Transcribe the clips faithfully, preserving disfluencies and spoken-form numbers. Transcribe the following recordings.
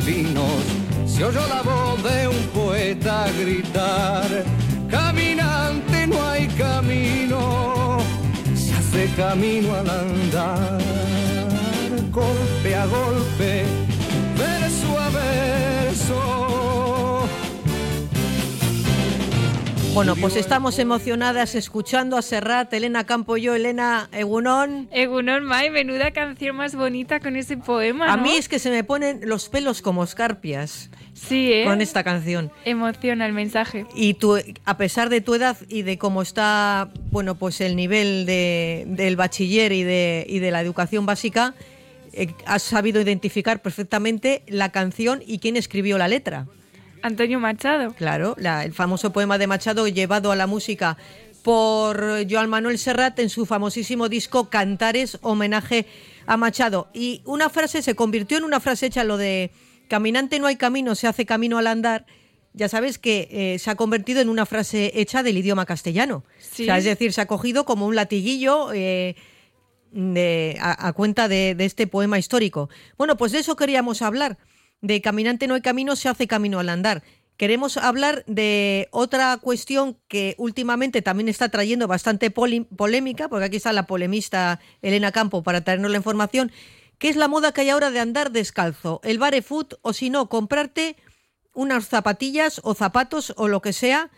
finos, se oyó la voz de un poeta gritar: caminante, no hay camino, se hace camino al andar, golpe a golpe, verso a verso. Bueno, pues estamos emocionadas escuchando a Serrat, Elena Campo y yo. Elena, Egunon. Egunon, Mai, menuda canción más bonita con ese poema, ¿no? A mí es que se me ponen los pelos como escarpias. Sí, ¿eh? Con esta canción. Emociona el mensaje. Y tú, a pesar de tu edad y de cómo está, bueno, pues el nivel de, del bachiller y de, y de la educación básica, eh, has sabido identificar perfectamente la canción y quién escribió la letra. Antonio Machado. Claro, la, el famoso poema de Machado llevado a la música por Joan Manuel Serrat en su famosísimo disco Cantares, homenaje a Machado. Y una frase se convirtió en una frase hecha, lo de caminante no hay camino, se hace camino al andar. Ya sabes que eh, se ha convertido en una frase hecha del idioma castellano. Sí. O sea, es decir, se ha cogido como un latiguillo eh, de, a, a cuenta de, de este poema histórico. Bueno, pues de eso queríamos hablar. De caminante no hay camino, se hace camino al andar. Queremos hablar de otra cuestión que últimamente también está trayendo bastante poli- polémica, porque aquí está la polemista Elena Campo para traernos la información, que es la moda que hay ahora de andar descalzo, el barefoot, o si no, comprarte unas zapatillas o zapatos o lo que sea,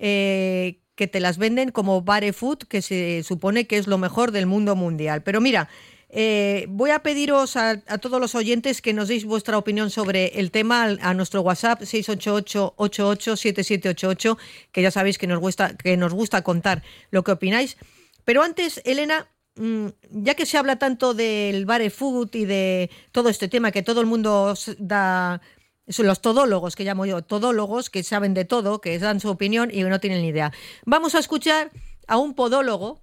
eh, que te las venden como barefoot, que se supone que es lo mejor del mundo mundial. Pero mira, Eh, voy a pediros a, a todos los oyentes que nos deis vuestra opinión sobre el tema a, a nuestro WhatsApp seis ocho ocho, ocho ocho siete siete ocho ocho, que ya sabéis que nos gusta, que nos gusta contar lo que opináis. Pero antes, Elena, mmm, ya que se habla tanto del barefoot y de todo este tema, que todo el mundo da, son los todólogos, que llamo yo, todólogos, que saben de todo, que dan su opinión y no tienen ni idea. Vamos a escuchar a un podólogo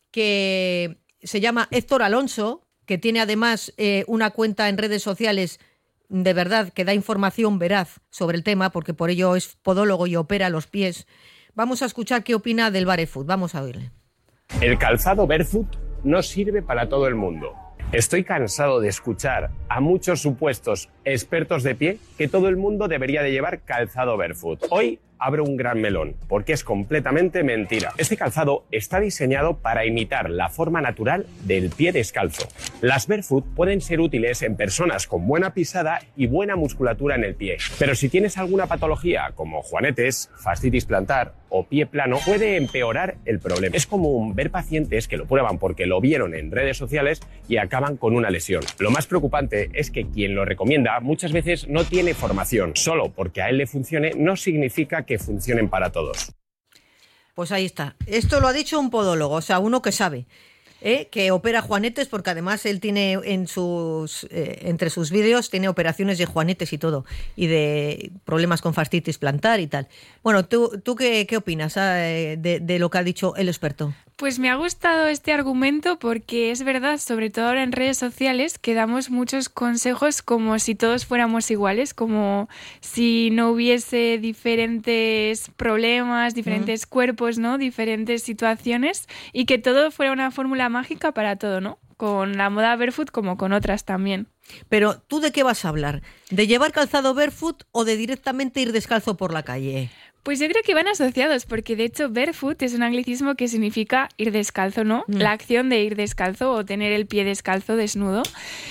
que se llama Héctor Alonso, que tiene además eh, una cuenta en redes sociales de verdad que da información veraz sobre el tema, porque por ello es podólogo y opera los pies. Vamos a escuchar qué opina del barefoot. Vamos a oírle. El calzado barefoot no sirve para todo el mundo. Estoy cansado de escuchar a muchos supuestos expertos de pie que todo el mundo debería de llevar calzado barefoot. Hoy abro un gran melón, porque es completamente mentira. Este calzado está diseñado para imitar la forma natural del pie descalzo. Las barefoot pueden ser útiles en personas con buena pisada y buena musculatura en el pie. Pero si tienes alguna patología como juanetes, fascitis plantar o pie plano, puede empeorar el problema. Es común ver pacientes que lo prueban porque lo vieron en redes sociales y acaban con una lesión. Lo más preocupante es que quien lo recomienda muchas veces no tiene formación. Solo porque a él le funcione no significa que funcionen para todos. Pues ahí está. Esto lo ha dicho un podólogo, o sea, uno que sabe, ¿eh? Que opera juanetes, porque además él tiene en sus eh, entre sus vídeos tiene operaciones de juanetes y todo, y de problemas con fascitis plantar y tal. Bueno, ¿tú, tú qué, qué opinas eh, de, de lo que ha dicho el experto? Pues me ha gustado este argumento porque es verdad, sobre todo ahora en redes sociales, que damos muchos consejos como si todos fuéramos iguales, como si no hubiese diferentes problemas, diferentes mm. cuerpos, ¿no? Diferentes situaciones, y que todo fuera una fórmula mágica para todo, ¿no? Con la moda barefoot como con otras también. Pero, ¿tú de qué vas a hablar? ¿De llevar calzado barefoot o de directamente ir descalzo por la calle? Pues yo creo que van asociados, porque de hecho barefoot es un anglicismo que significa ir descalzo, ¿no? Mm. La acción de ir descalzo o tener el pie descalzo, desnudo.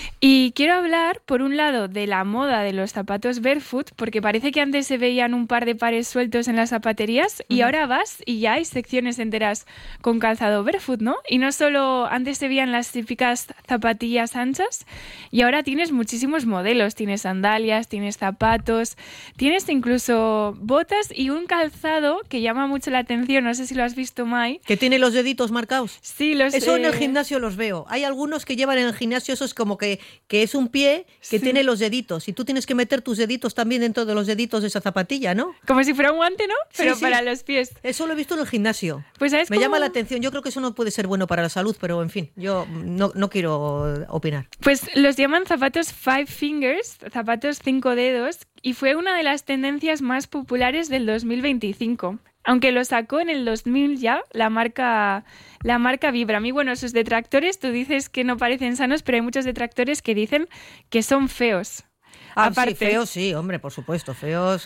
Y quiero hablar, por un lado, de la moda de los zapatos barefoot, porque parece que antes se veían un par de pares sueltos en las zapaterías y mm. ahora vas y ya hay secciones enteras con calzado barefoot, ¿no? Y no solo antes se veían las típicas zapatillas anchas, y ahora tienes muchísimos modelos. Tienes sandalias, tienes zapatos, tienes incluso botas y un calzado que llama mucho la atención, no sé si lo has visto, Mai. ¿Que tiene los deditos marcados? Sí, los... Eso eh... en el gimnasio los veo. Hay algunos que llevan en el gimnasio esos como que, que es un pie que sí. tiene los deditos, y tú tienes que meter tus deditos también dentro de los deditos de esa zapatilla, ¿no? Como si fuera un guante, ¿no? Pero sí, sí. para los pies. Eso lo he visto en el gimnasio. Pues ¿sabes Me cómo? llama la atención. Yo creo que eso no puede ser bueno para la salud, pero en fin, yo no, no quiero opinar. Pues los llaman zapatos five fingers, zapatos cinco dedos, y fue una de las tendencias más populares del dos mil veinticinco. Aunque lo sacó en el dos mil ya la marca, la marca Vibram. Y bueno, sus detractores, tú dices que no parecen sanos, pero hay muchos detractores que dicen que son feos. Ah, aparte. sí, feos, sí, hombre, por supuesto, feos.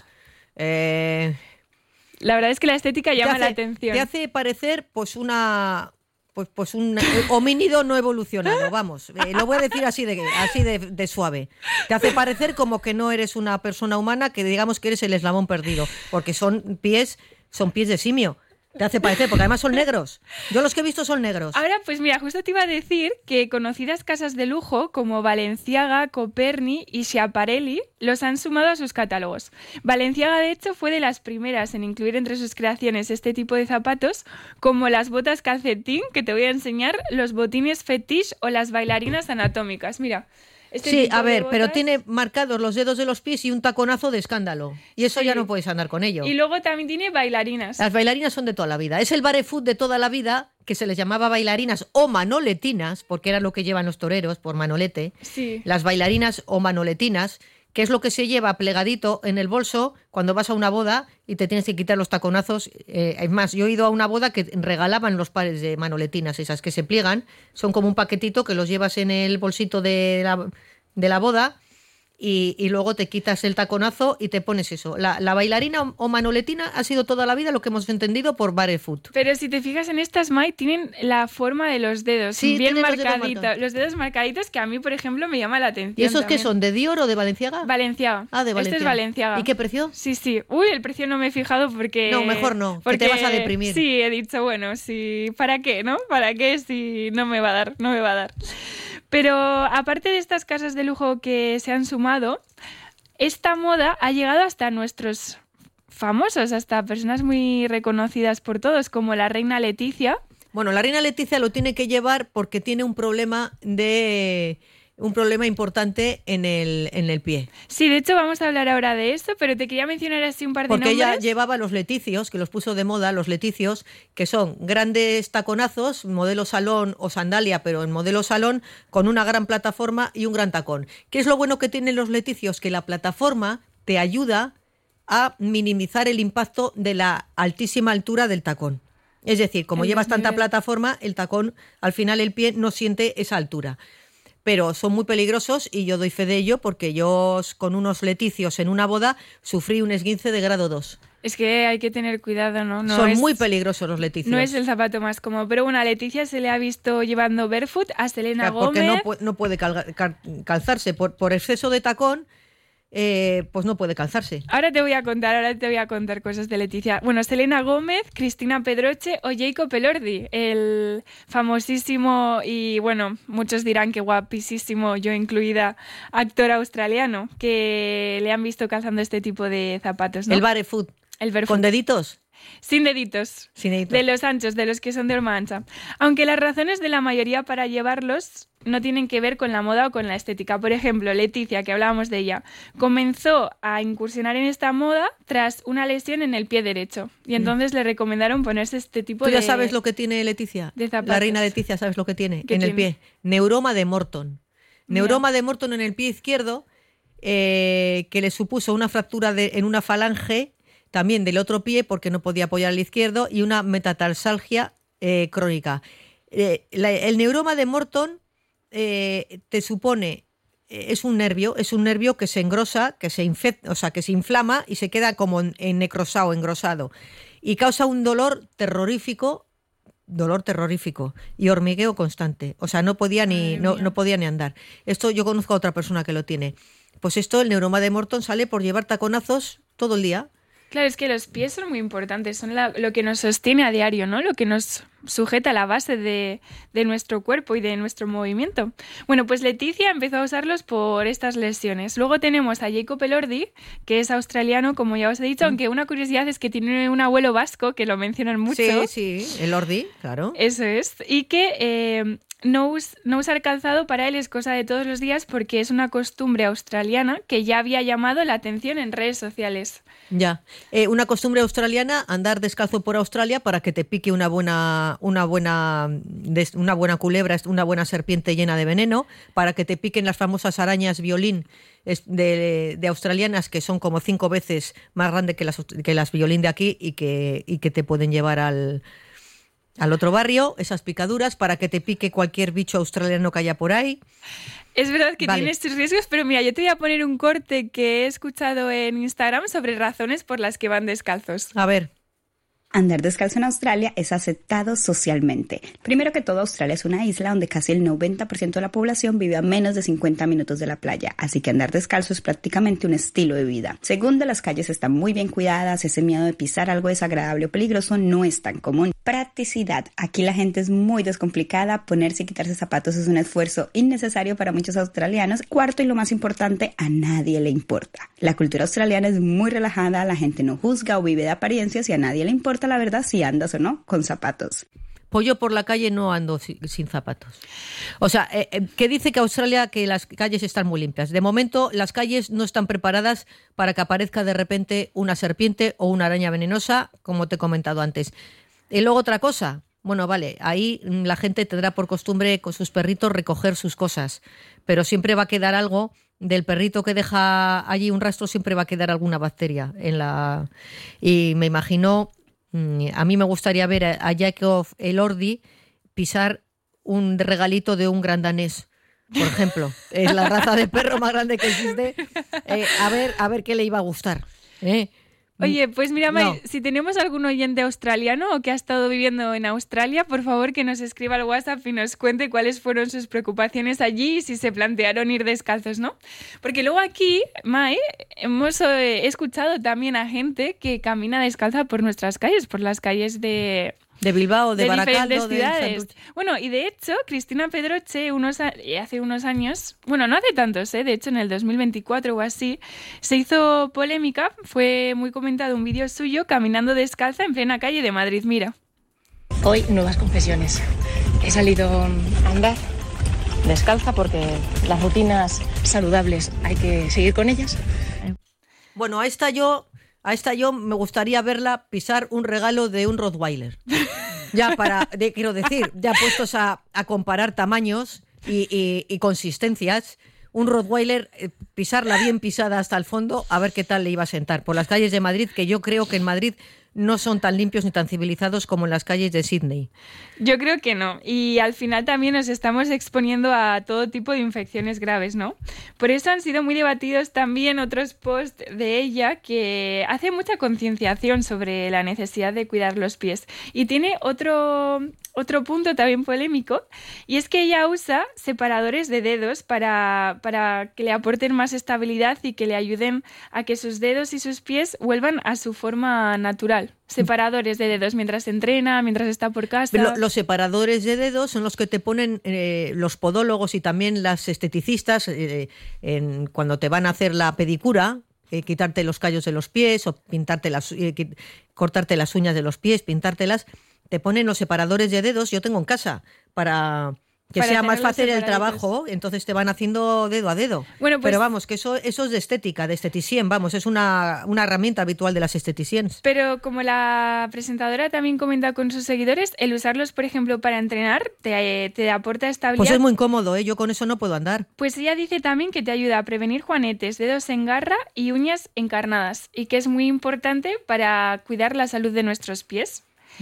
Eh, La verdad es que la estética llama hace, la atención. Te hace parecer, pues, una... Pues, pues un homínido no evolucionado, vamos. Eh, lo voy a decir así de así de, de suave. Te hace parecer como que no eres una persona humana, que digamos que eres el eslabón perdido, porque son pies, son pies de simio. Te hace parecer, porque además son negros. Yo los que he visto son negros. Ahora, pues mira, justo te iba a decir que conocidas casas de lujo como Balenciaga, Coperni y Schiaparelli los han sumado a sus catálogos. Balenciaga, de hecho, fue de las primeras en incluir entre sus creaciones este tipo de zapatos, como las botas calcetín, que te voy a enseñar, los botines fetiche o las bailarinas anatómicas. Mira. Este sí, tipo a ver, botas... pero tiene marcados los dedos de los pies y un taconazo de escándalo. Y eso sí. Ya no puedes andar con ello. Y luego también tiene bailarinas. Las bailarinas son de toda la vida. Es el barefoot de toda la vida, que se les llamaba bailarinas o manoletinas, porque era lo que llevan los toreros, por manolete. Sí. Las bailarinas o manoletinas, que es lo que se lleva plegadito en el bolso cuando vas a una boda y te tienes que quitar los taconazos. Eh, es más, yo he ido a una boda que regalaban los pares de manoletinas, esas que se pliegan, son como un paquetito que los llevas en el bolsito de la, de la boda y, y luego te quitas el taconazo y te pones eso. La, la bailarina o, o manoletina ha sido toda la vida lo que hemos entendido por barefoot. Pero si te fijas en estas, Mai, tienen la forma de los dedos, sí, bien Los marcaditos. dedos, marcados. Los dedos marcaditos que a mí, por ejemplo, me llama la atención. ¿Y esos también. qué son? ¿De Dior o de Balenciaga? Valenciaga. Ah, de Valenciaga. Este es Valenciaga. ¿Y qué precio? Sí, sí. Uy, el precio no me he fijado porque... No, mejor no, porque que te vas a deprimir. Sí, he dicho, bueno, sí, ¿para qué, no? ¿Para qué si no me va a dar? No me va a dar. Pero aparte de estas casas de lujo que se han sumado, esta moda ha llegado hasta nuestros famosos, hasta personas muy reconocidas por todos, como la reina Leticia. Bueno, la reina Leticia lo tiene que llevar porque tiene un problema de un problema importante en el, en el pie. Sí, de hecho vamos a hablar ahora de esto, pero te quería mencionar así un par de porque nombres. Porque ella llevaba los leticios, que los puso de moda, los leticios, que son grandes taconazos, modelo salón o sandalia, pero en modelo salón, con una gran plataforma y un gran tacón. ¿Qué es lo bueno que tienen los leticios? Que la plataforma te ayuda a minimizar el impacto de la altísima altura del tacón. Es decir, como el llevas tanta plataforma, el tacón, al final el pie no siente esa altura. Pero son muy peligrosos y yo doy fe de ello porque yo con unos leticios en una boda sufrí un esguince de grado dos. Es que hay que tener cuidado, ¿no? no son es, muy peligrosos los leticios. No es el zapato más cómodo, pero bueno, a Leticia se le ha visto llevando barefoot, a Selena Gómez... Porque Gómez... no, no puede cal, cal, calzarse por, por exceso de tacón. Eh, pues no puede calzarse. Ahora te voy a contar, ahora te voy a contar cosas de Leticia. Bueno, Selena Gómez, Cristina Pedroche o Jacob Elordi, el famosísimo y, bueno, muchos dirán que guapísimo, yo incluida, actor australiano, que le han visto calzando este tipo de zapatos, ¿no? El barefoot. El barefoot. ¿Con deditos? Sin deditos. Sin deditos. De los anchos, de los que son de horma ancha. Aunque las razones de la mayoría para llevarlos no tienen que ver con la moda o con la estética. Por ejemplo, Leticia, que hablábamos de ella, comenzó a incursionar en esta moda tras una lesión en el pie derecho. Y entonces mm. le recomendaron ponerse este tipo de... ¿Tú ya sabes lo que tiene Leticia? De zapatos. La reina Leticia, ¿sabes lo que tiene? En tiene? el pie. Neuroma de Morton. Neuroma yeah. de Morton en el pie izquierdo, eh, que le supuso una fractura de, en una falange, también del otro pie, porque no podía apoyar el izquierdo, y una metatarsalgia eh, crónica. Eh, la, el neuroma de Morton eh, te supone, eh, es un nervio, es un nervio que se engrosa, que se infecta, o sea, que se inflama y se queda como en, en necrosado, engrosado, y causa un dolor terrorífico, dolor terrorífico y hormigueo constante. O sea, no podía ni, no, no podía ni andar. Esto yo conozco a otra persona que lo tiene. Pues esto, el neuroma de Morton, sale por llevar taconazos todo el día. Claro, es que los pies son muy importantes, son la, lo que nos sostiene a diario, ¿no? Lo que nos sujeta a la base de, de nuestro cuerpo y de nuestro movimiento. Bueno, pues Leticia empezó a usarlos por estas lesiones. Luego tenemos a Jacob Elordi, que es australiano, como ya os he dicho, mm. aunque una curiosidad es que tiene un abuelo vasco, que lo mencionan mucho. Sí, sí, Elordi, claro. Eso es. Y que... Eh, No, us, no usar calzado para él es cosa de todos los días porque es una costumbre australiana que ya había llamado la atención en redes sociales. Ya, eh, una costumbre australiana, andar descalzo por Australia para que te pique una buena, una buena, una buena culebra, una buena serpiente llena de veneno, para que te piquen las famosas arañas violín de, de australianas, que son como cinco veces más grandes que las, que las violín de aquí y que, y que te pueden llevar al... Al otro barrio, esas picaduras para que te pique cualquier bicho australiano que haya por ahí. Es verdad que Vale. tienes tus riesgos, pero mira, yo te voy a poner un corte que he escuchado en Instagram sobre razones por las que van descalzos. A ver. Andar descalzo en Australia es aceptado socialmente. Primero que todo, Australia es una isla donde casi el noventa por ciento de la población vive a menos de cincuenta minutos de la playa, así que andar descalzo es prácticamente un estilo de vida. Segundo, las calles están muy bien cuidadas, ese miedo de pisar algo desagradable o peligroso no es tan común. Practicidad. Aquí la gente es muy descomplicada, ponerse y quitarse zapatos es un esfuerzo innecesario para muchos australianos. Cuarto y lo más importante, a nadie le importa. La cultura australiana es muy relajada, la gente no juzga o vive de apariencias y a nadie le importa la verdad si andas o no con zapatos. Pues yo por la calle no ando sin, sin zapatos. O sea, eh, eh, que dice que Australia que las calles están muy limpias. De momento las calles no están preparadas para que aparezca de repente una serpiente o una araña venenosa, como te he comentado antes. Y luego otra cosa, bueno, vale, ahí la gente tendrá por costumbre con sus perritos recoger sus cosas, pero siempre va a quedar algo del perrito que deja allí un rastro, siempre va a quedar alguna bacteria en la... Y me imagino... A mí me gustaría ver a Jacob Elordi pisar un regalito de un gran danés, por ejemplo. Es la raza de perro más grande que existe. Eh, a ver, a ver qué le iba a gustar. ¿eh? Oye, pues mira, May, No. si tenemos algún oyente australiano o que ha estado viviendo en Australia, por favor que nos escriba al WhatsApp y nos cuente cuáles fueron sus preocupaciones allí y si se plantearon ir descalzos, ¿no? Porque luego aquí, May, hemos eh, escuchado también a gente que camina descalza por nuestras calles, por las calles de... De Bilbao, de, de Baracaldo, diferentes de ciudades. Santurce. Bueno, y de hecho, Cristina Pedroche, unos a- hace unos años, bueno, no hace tantos, ¿eh? De hecho, en el dos mil veinticuatro o así, se hizo polémica, fue muy comentado un vídeo suyo caminando descalza en plena calle de Madrid, mira. Hoy nuevas confesiones. He salido a andar descalza porque las rutinas saludables hay que seguir con ellas. Bueno, a esta yo... A esta yo me gustaría verla pisar un regalo de un Rottweiler. Ya para, de, quiero decir, ya puestos a, a comparar tamaños y, y, y consistencias, un Rottweiler, eh, pisarla bien pisada hasta el fondo, a ver qué tal le iba a sentar. Por las calles de Madrid, que yo creo que en Madrid no son tan limpios ni tan civilizados como en las calles de Sydney. Yo creo que no. Y al final también nos estamos exponiendo a todo tipo de infecciones graves, ¿no? Por eso han sido muy debatidos también otros posts de ella que hace mucha concienciación sobre la necesidad de cuidar los pies. Y tiene otro, otro punto también polémico, y es que ella usa separadores de dedos para, para que le aporten más estabilidad y que le ayuden a que sus dedos y sus pies vuelvan a su forma natural. Separadores de dedos mientras entrena, mientras está por casa. Lo- los separadores de dedos son los que te ponen eh, los podólogos y también las esteticistas eh, en, cuando te van a hacer la pedicura, eh, quitarte los callos de los pies o pintarte las, eh, qui- cortarte las uñas de los pies, pintártelas. Te ponen los separadores de dedos, yo tengo en casa, para que Para sea más tenerlos fácil el separaditos. trabajo, entonces te van haciendo dedo a dedo. Bueno, pues- Pero vamos, que eso, eso es de estética, de esteticien, vamos, es una, una herramienta habitual de las esteticiens. Pero como la presentadora también comenta con sus seguidores, el usarlos, por ejemplo, para entrenar te, te aporta estabilidad. Pues es muy incómodo, ¿eh? Yo con eso no puedo andar. Pues ella dice también que te ayuda a prevenir juanetes, dedos en garra y uñas encarnadas, y que es muy importante para cuidar la salud de nuestros pies.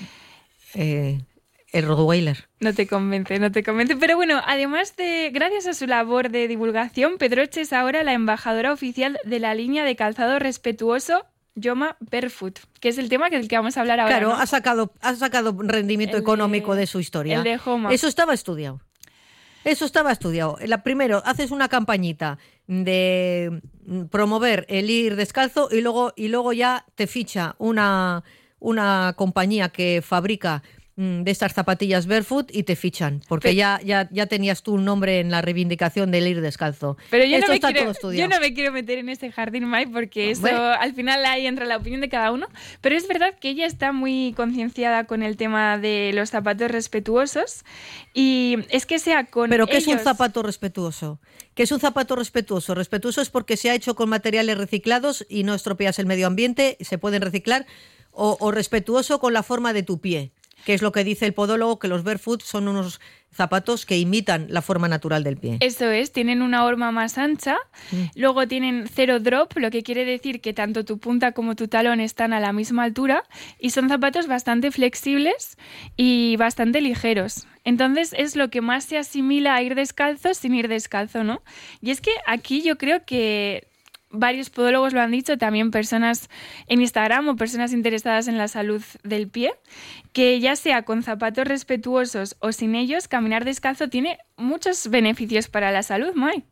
Eh, el Rottweiler. No te convence, no te convence. Pero bueno, además de, gracias a su labor de divulgación, Pedroche es ahora la embajadora oficial de la línea de calzado respetuoso Yoma Barefoot, que es el tema del que vamos a hablar ahora. Claro, ¿no? ha sacado, ha sacado rendimiento El de- económico de su historia. el de Homa. Eso estaba estudiado. Eso estaba estudiado. La, primero, haces una campañita de promover el ir descalzo y luego, y luego ya te ficha una, una compañía que fabrica mm, de estas zapatillas barefoot y te fichan, porque Pe- ya, ya, ya tenías tú un nombre en la reivindicación del ir descalzo. Pero yo Esto no, me está quiero, todo estudiado. yo no me quiero meter en ese jardín, Mai, porque eso Bueno. al final ahí entra la opinión de cada uno. Pero es verdad que ella está muy concienciada con el tema de los zapatos respetuosos. Y es que sea con ¿Pero qué es un ellos- zapato respetuoso? ¿Qué es un zapato respetuoso? Respetuoso es porque se ha hecho con materiales reciclados y no estropeas el medio ambiente, se pueden reciclar, o, o respetuoso con la forma de tu pie. que es lo que dice el podólogo, que los barefoot son unos zapatos que imitan la forma natural del pie. Eso es, tienen una horma más ancha, mm. luego tienen cero drop, lo que quiere decir que tanto tu punta como tu talón están a la misma altura y son zapatos bastante flexibles y bastante ligeros. Entonces es lo que más se asimila a ir descalzo sin ir descalzo, ¿no? Y es que aquí yo creo que varios podólogos lo han dicho, también personas en Instagram o personas interesadas en la salud del pie, que ya sea con zapatos respetuosos o sin ellos, caminar descalzo tiene muchos beneficios para la salud, Mai.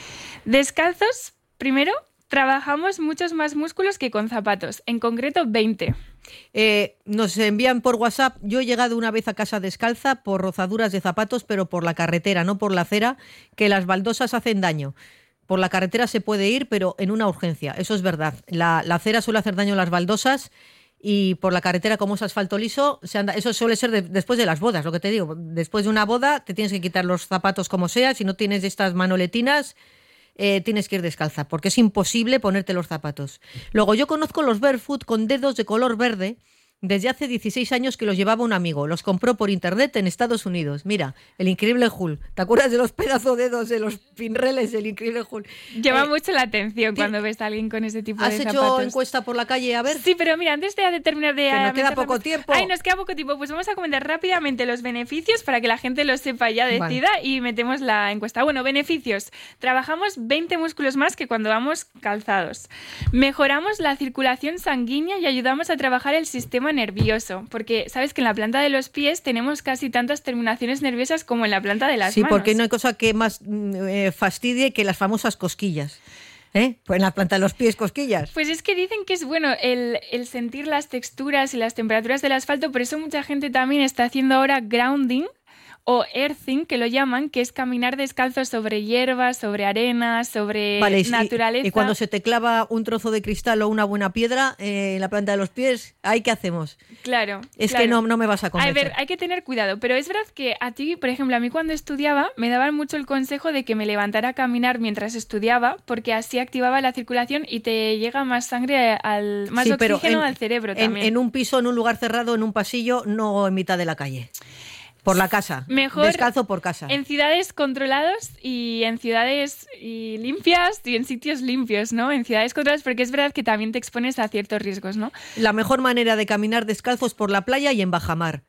Descalzos, primero, trabajamos muchos más músculos que con zapatos, en concreto veinte. Eh, nos envían por WhatsApp, yo he llegado una vez a casa descalza por rozaduras de zapatos, pero por la carretera, no por la acera, que las baldosas hacen daño. Por la carretera se puede ir, pero en una urgencia. Eso es verdad. La, la acera suele hacer daño a las baldosas y por la carretera, como es asfalto liso, se anda, eso suele ser de, después de las bodas, lo que te digo. Después de una boda te tienes que quitar los zapatos como sea. Si no tienes estas manoletinas, eh, tienes que ir descalza, porque es imposible ponerte los zapatos. Luego, yo conozco los barefoot con dedos de color verde desde hace dieciséis años que los llevaba un amigo. Los compró por internet en Estados Unidos. Mira, el increíble Hulk. ¿Te acuerdas de los pedazos dedos de los pinreles del increíble Hulk? Llama eh, mucho la atención cuando ves a alguien con ese tipo de zapatos. ¿Has hecho encuesta por la calle? A ver. Sí, pero mira, antes de terminar de... Que nos queda poco rápido. tiempo. Ay, nos queda poco tiempo. Pues vamos a comentar rápidamente los beneficios para que la gente lo sepa ya, decida, vale. Y metemos la encuesta. Bueno, beneficios. Trabajamos veinte músculos más que cuando vamos calzados. Mejoramos la circulación sanguínea y ayudamos a trabajar el sistema nervioso. Porque sabes que en la planta de los pies tenemos casi tantas terminaciones nerviosas como en la planta de las sí, manos. Sí, porque no hay cosa que más eh, fastidie que las famosas cosquillas. ¿Eh? Pues en la planta de los pies, cosquillas. Pues es que dicen que es bueno el, el sentir las texturas y las temperaturas del asfalto, por eso mucha gente también está haciendo ahora grounding o earthing, que lo llaman, que es caminar descalzo sobre hierbas, sobre arena, sobre vale, naturaleza. Y, y cuando se te clava un trozo de cristal o una buena piedra eh, en la planta de los pies, ¿ahí qué hacemos? Claro. Es claro. que no, no me vas a convencer. A ver, hay que tener cuidado, pero es verdad que a ti, por ejemplo, a mí cuando estudiaba, me daban mucho el consejo de que me levantara a caminar mientras estudiaba, porque así activaba la circulación y te llega más sangre, al más sí, oxígeno en, al cerebro en, también. En un piso, en un lugar cerrado, en un pasillo, no en mitad de la calle. Por la casa. Mejor descalzo por casa. En ciudades controladas y en ciudades y limpias y en sitios limpios, ¿no? En ciudades controladas, porque es verdad que también te expones a ciertos riesgos, ¿no? La mejor manera de caminar descalzo es por la playa y en bajamar.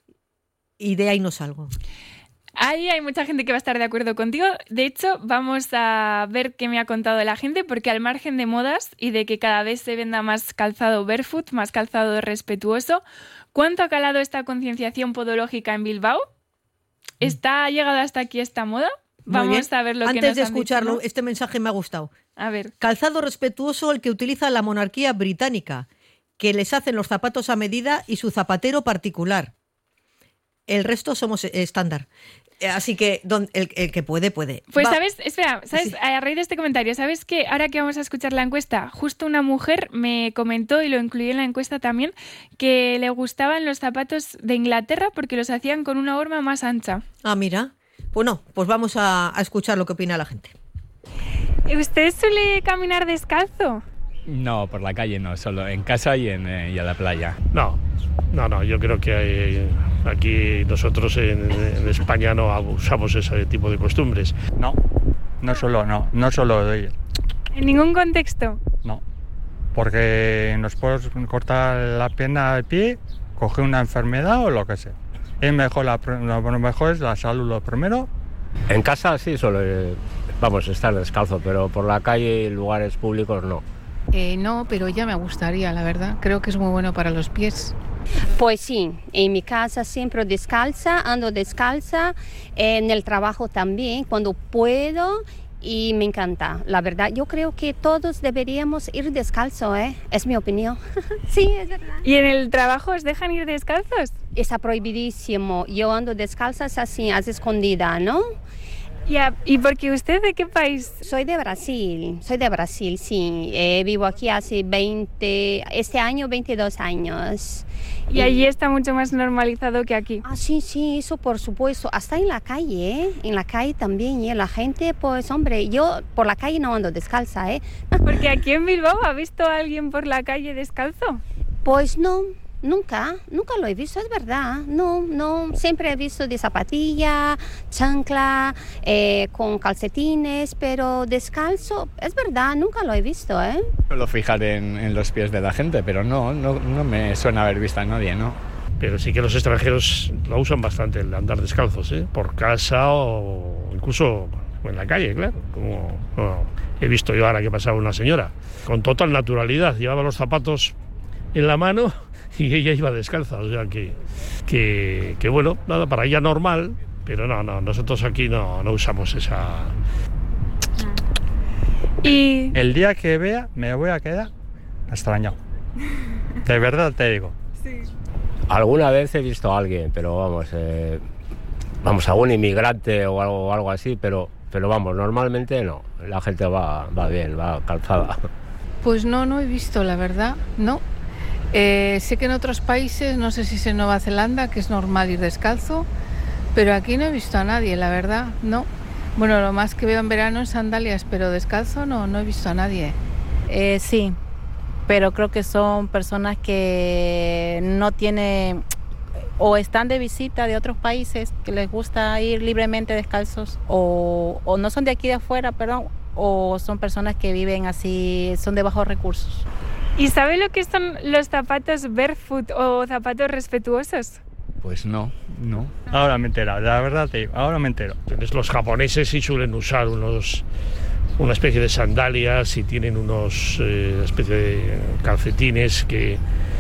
Y de ahí no salgo. Ahí hay mucha gente que va a estar de acuerdo contigo. De hecho, vamos a ver qué me ha contado la gente, porque al margen de modas y de que cada vez se venda más calzado barefoot, más calzado respetuoso, ¿cuánto ha calado esta concienciación podológica en Bilbao? ¿Está ha llegado hasta aquí esta moda? Vamos a ver lo Antes que nos de han escucharlo, dicho, ¿no? Este mensaje me ha gustado. A ver. Calzado respetuoso el que utiliza la monarquía británica, que les hacen los zapatos a medida y su zapatero particular. El resto somos estándar. Así que don, el, el que puede, puede. Pues Va. sabes, espera, ¿sabes? Sí. A raíz de este comentario, ¿sabes que ahora que vamos a escuchar la encuesta, justo una mujer me comentó, y lo incluí en la encuesta también, que le gustaban los zapatos de Inglaterra porque los hacían con una horma más ancha? Ah, mira. Bueno, pues vamos a, a escuchar lo que opina la gente. ¿Usted suele caminar descalzo? No, por la calle no, solo en casa y, en, eh, y a la playa. No, no, no, yo creo que hay, aquí nosotros en, en España no usamos ese tipo de costumbres. No, no solo, no, no solo de ello. ¿En ningún contexto? No, porque nos podemos cortar la pierna del pie, coger una enfermedad o lo que sea. Es mejor, la, lo mejor es la salud lo primero. En casa sí suelo, vamos, estar descalzo, pero por la calle y lugares públicos no. Eh, no, pero ya me gustaría, la verdad. Creo que es muy bueno para los pies. Pues sí, en mi casa siempre descalza, ando descalza, en el trabajo también, cuando puedo, y me encanta. La verdad, yo creo que todos deberíamos ir descalzo, ¿eh? Es mi opinión. Sí, es verdad. ¿Y en el trabajo os dejan ir descalzos? Está prohibidísimo. Yo ando descalza así, así escondida, ¿no? Yeah. ¿Y porque usted de qué país? Soy de Brasil, soy de Brasil, sí. Eh, vivo aquí hace veinte, este año veintidós años. Y, y allí está mucho más normalizado que aquí. Ah, sí, sí, eso por supuesto. Hasta en la calle, ¿eh? En la calle también, ¿eh? La gente, pues, hombre, yo por la calle no ando descalza, ¿eh? Porque aquí en Bilbao, ¿ha visto a alguien por la calle descalzo? Pues no. Nunca, nunca lo he visto, es verdad. No, no, siempre he visto de zapatilla, chancla, eh, con calcetines, pero descalzo, es verdad, nunca lo he visto, ¿eh? Suelo fijar en, en los pies de la gente, pero no, no, no me suena haber visto a nadie, ¿no? Pero sí que los extranjeros lo usan bastante, el andar descalzos, ¿eh? Por casa o incluso en la calle, claro. Como no, he visto yo ahora que pasaba una señora, con total naturalidad, llevaba los zapatos en la mano y ella iba descalza, o sea que, que, que bueno, nada, para ella normal, pero no, no, nosotros aquí no, no usamos esa... Y... El día que vea me voy a quedar extrañado. De verdad te digo. Sí. Alguna vez he visto a alguien, pero vamos, eh, vamos, algún inmigrante o algo, o algo así, pero, pero vamos, normalmente no, la gente va, va bien, va calzada. Pues no, no he visto, la verdad, no. Eh, sé que en otros países, no sé si es en Nueva Zelanda, que es normal ir descalzo, pero aquí no he visto a nadie, la verdad, no. Bueno, lo más que veo en verano es sandalias, pero descalzo no, no he visto a nadie. Eh, sí, pero creo que son personas que no tienen o están de visita de otros países que les gusta ir libremente descalzos o, o no son de aquí de afuera, perdón, o son personas que viven así, son de bajos recursos. ¿Y sabe lo que son los zapatos barefoot o zapatos respetuosos? Pues no, no. Ahora me entero, la verdad te digo, ahora me entero. Los japoneses sí suelen usar unos, una especie de sandalias y tienen unos eh, una especie de calcetines que,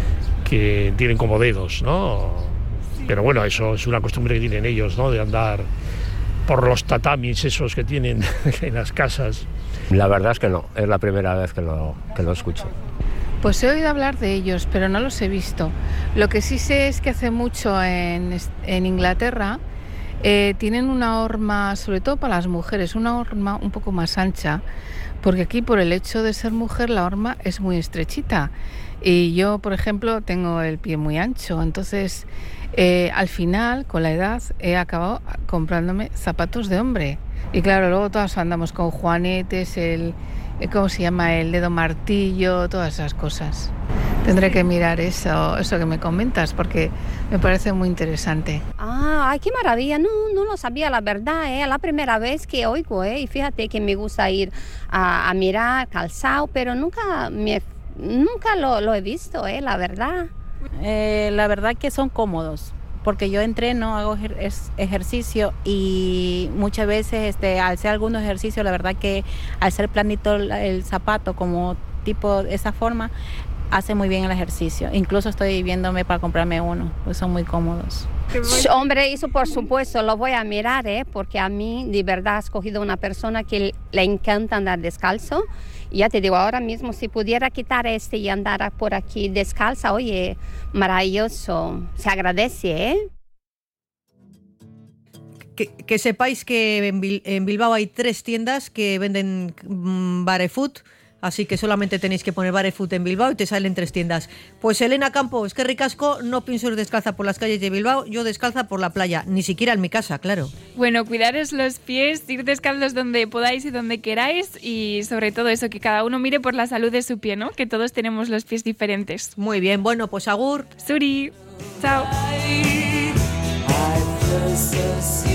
que tienen como dedos, ¿no? Sí. Pero bueno, eso es una costumbre que tienen ellos, ¿no? De andar por los tatamis esos que tienen en las casas. La verdad es que no, es la primera vez que lo, que lo escucho. Pues he oído hablar de ellos, pero no los he visto. Lo que sí sé es que hace mucho en, en Inglaterra eh, tienen una horma, sobre todo para las mujeres, una horma un poco más ancha, porque aquí por el hecho de ser mujer la horma es muy estrechita. Y yo, por ejemplo, tengo el pie muy ancho, entonces eh, al final, con la edad, he acabado comprándome zapatos de hombre. Y claro, luego todos andamos con juanetes, el... ¿cómo se llama? El dedo martillo, todas esas cosas. Tendré que mirar eso, eso que me comentas, porque me parece muy interesante. Ah, ay, qué maravilla, no, no lo sabía, la verdad, es ¿eh? la primera vez que oigo, ¿eh? Y fíjate que me gusta ir a, a mirar calzado, pero nunca, me, nunca lo, lo he visto, ¿eh? La verdad. Eh, la verdad que son cómodos. Porque yo entreno, hago ejer- ejercicio y muchas veces este, al hacer algunos ejercicios, la verdad que al ser planito el, el zapato como tipo de esa forma, hace muy bien el ejercicio. Incluso estoy viéndome para comprarme uno, pues son muy cómodos. Hombre, eso por supuesto lo voy a mirar, ¿eh? Porque a mí de verdad he escogido una persona que le encanta andar descalzo. Y ya te digo, ahora mismo si pudiera quitar este y andar por aquí descalza, oye, maravilloso, se agradece, ¿eh? Que, que sepáis que en, Bil- en Bilbao hay tres tiendas que venden mmm, barefoot, así que solamente tenéis que poner barefoot en Bilbao y te salen tres tiendas. Pues Elena Campo, es que ricasco, no pienso ir descalza por las calles de Bilbao, yo descalza por la playa, ni siquiera en mi casa, claro. Bueno, cuidaros los pies, ir descalzos donde podáis y donde queráis y sobre todo eso, que cada uno mire por la salud de su pie, ¿no? Que todos tenemos los pies diferentes. Muy bien, bueno, pues agur. Suri, chao.